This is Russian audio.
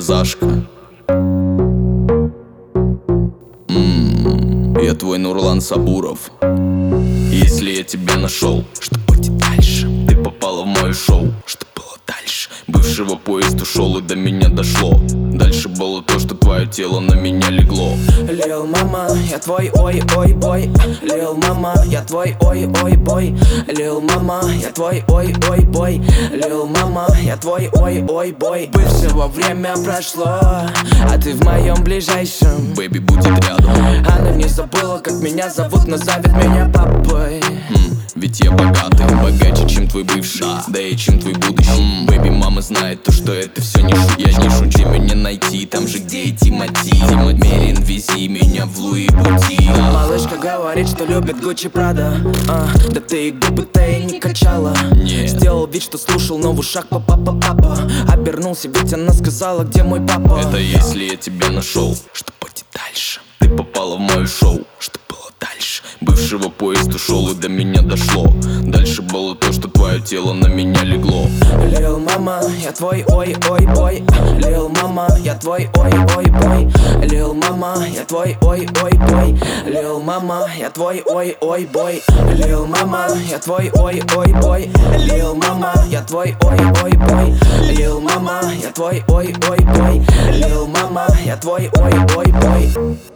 Зашка. Я твой Нурлан Сабуров. Если я тебя нашел, что будет дальше? Ты попала в мое шоу, что было дальше? Бывшего поезд ушел и до меня дошло. Дальше было то, что твое тело на меня легло. Лил мама, я твой ой-ой-бой. Лил мама, я твой ой-ой-бой. Лил мама, я твой ой-ой-бой. Лил мама, я твой ой-ой-бой. Бывшего время прошло, а ты в моем ближайшем. Бэби будет рядом. Она не забыла, как меня зовут, но зовет меня папой. Ведь я богатый, богаче, чем твой бывший, да и чем твой будущий. Бэби, мама знает то, что это все не шутка. Я не шучу, меня найти там же, где и Тимати. Мерин, вези меня в Луи Бутик. Малышка говорит, что любит Гуччи Прада. Да ты и губы-то и не качала. Сделал вид, что слушал, но в ушах папа. Обернулся, ведь она сказала, где мой папа. Это если я тебя нашел, что будет дальше? Ты попала в мое шоу, что было дальше? Бывшего поезд ушел и до меня дошло. Дальше было то, что твое тело на меня легло. Лил мама, я твой ой-ой-бой. Лил мама, я твой ой-ой-бой. Лил мама, я твой ой-ой-бой. Лил мама, я твой ой-ой-бой. Лил мама, я твой ой-ой-бой. Лил мама, я твой ой-ой-бой. Лил мама, я твой ой-ой-бой. Лил мама, я твой ой-ой-бой.